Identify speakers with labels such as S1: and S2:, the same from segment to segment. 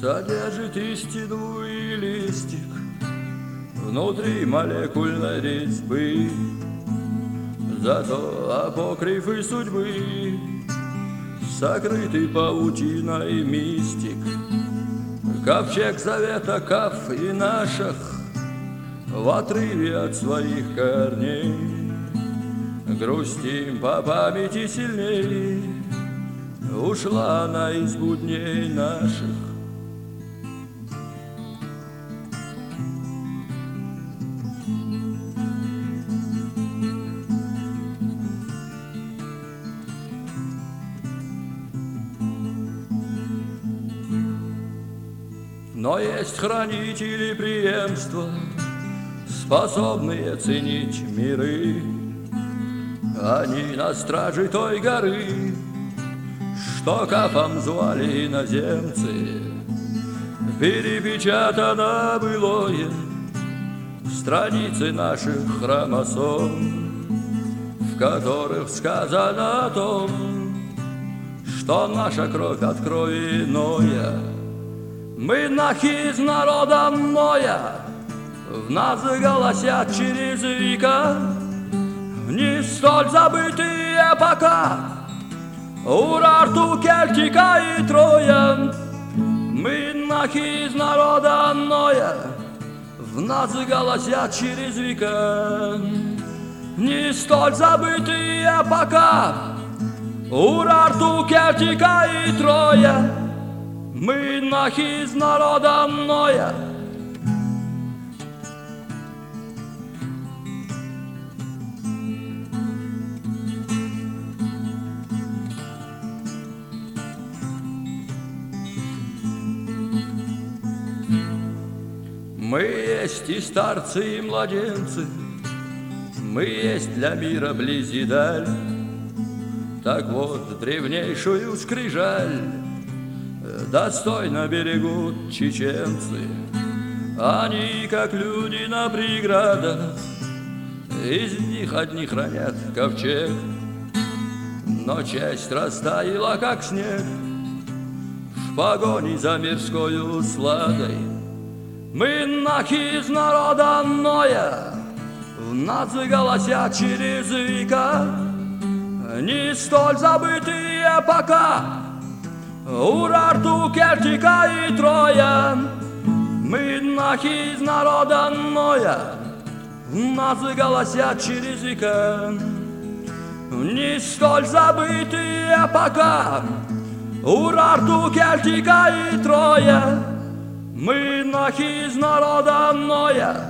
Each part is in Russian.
S1: Содержит истину и листик внутри молекульной резьбы. Зато апокрифы судьбы сокрытый паутиной мистик. Ковчег завета Каф и наших в отрыве от своих корней. Грустим по памяти сильней, ушла она из будней наших. Но есть хранители преемства, способные ценить миры. Они на страже той горы, что Кафом звали иноземцы. Перепечатано былое страницы наших хромосом, в которых сказано о том, что наша кровь от крови Ноя. Мы нахи из народа Ноя, в нас голосят через века не столь забытые пока Урарту, Кельтика и Троя. Мы нахи из народа Ноя, в нас голосят через века не столь забытые пока Урарту, Кельтика и Троя. Мы нахи из народа Ноя. Мы есть и старцы, и младенцы, мы есть для мира близь и даль. Так вот, древнейшую скрижаль достойно берегут чеченцы. Они, как люди на преградах, из них одни хранят ковчег. Но часть растаяла, как снег, в погоне за мирскою сладой. Мы нахи из народа Ноя, в нас голосят через века не столь забытые пока Урарту, Кельтика и Троя. Мы нахи из народа Ноя, в нас голосят через века не столь забытые пока Урарту, Кельтика и Троя. Мы нахи из народа Ноя.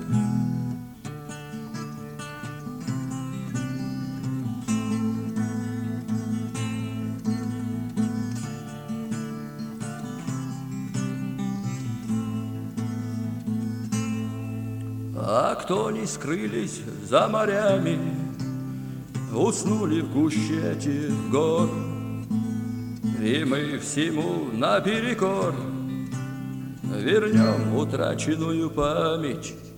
S1: А кто не скрылись за морями, уснули в гуще этих гор, и мы всему наперекор вернем утраченную память